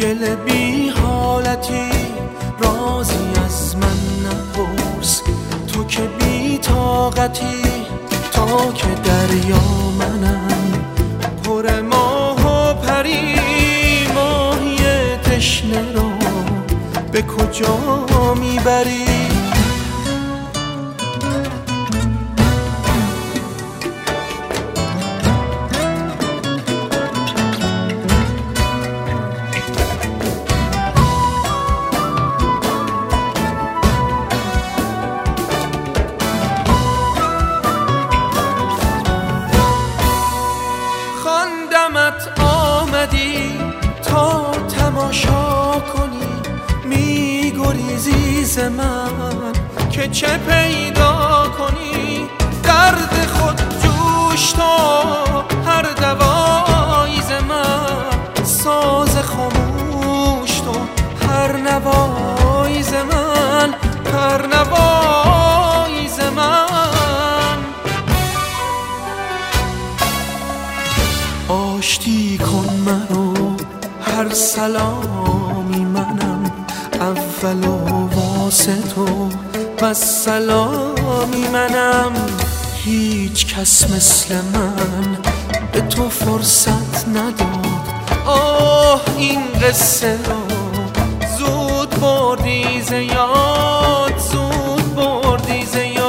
گل بی حالتی رازی از من نپرس، تو که بی طاقتی تا که دریا منم پر ماه و پری. ماهی تشنه رو به کجا میبری؟ خواندمت آمدی تا تماشا کنی، میگریزی ز من که چه پیدا کنی. درد خود جوش تو هر دوایی ز من، ساز خاموش تو هر نوایی ز من، هر نوایی ز من. آشتی کن منو هر سلامی منم، اول و واسط و والسلامی منم. هیچ کس مثل من به تو فرصت نداد، آه این قصه رو زود بردی ز یاد، زود بردی ز یاد.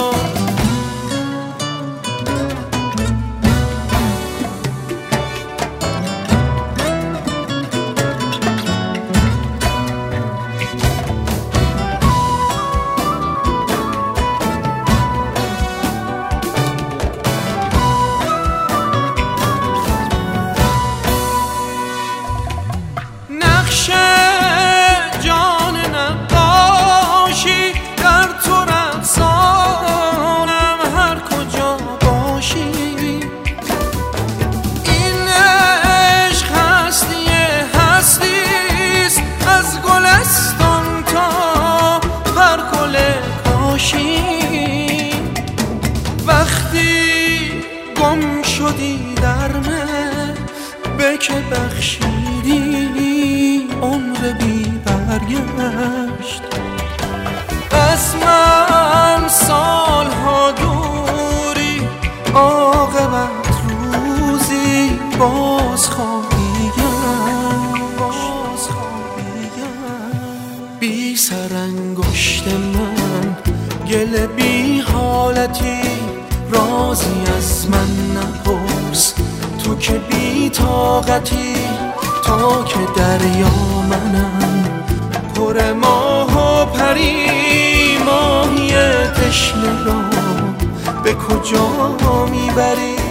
جان نقاشی در تو رقصانم هر کجا باشی. این عشق هستیست از گلستان تا هر گل کاشی. وقتی گم شدی در من به که بخشیدی عمر بی برگشت. از من سالها دوری، عاقبت روزی باز خواهی گشت. بی سر انگشت من گل بی حالتی رازی از من نپرس، تو که بی طاقتی تا که دریا منم پر ماه و پری. ماهی تشنه رو به کجا میبری؟